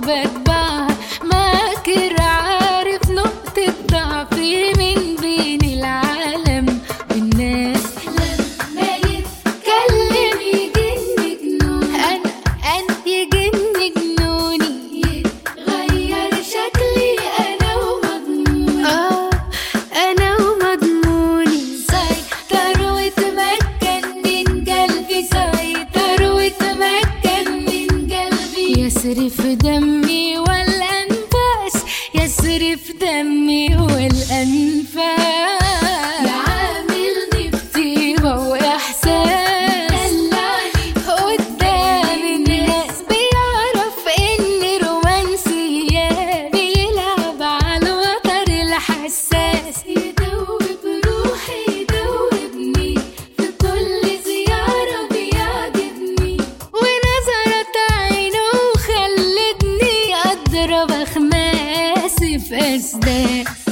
وبتبعها، ماكر عارف نقطة ضعفي من بين العالم والناس. لما يتكلم يجن جنوني، أنا يجن جنوني، يتغير شكلي أنا ومضموني. أنا ومضموني. سيطر وتمكن من قلبي، سيطر وتمكن من قلبي. يسرف دمي والأنفاس، يسرف دمي والأنفاس. يعاملني بطيبة وإحساس، دلعني قدام الناس. بيعرف إني رومانسية، بيلعب على الوتر الحساس. يدوب روحي يدوبني، في كل زيارة بيعجبني. ونظرة عينه خلتني أضرب أخماسي في أسداس.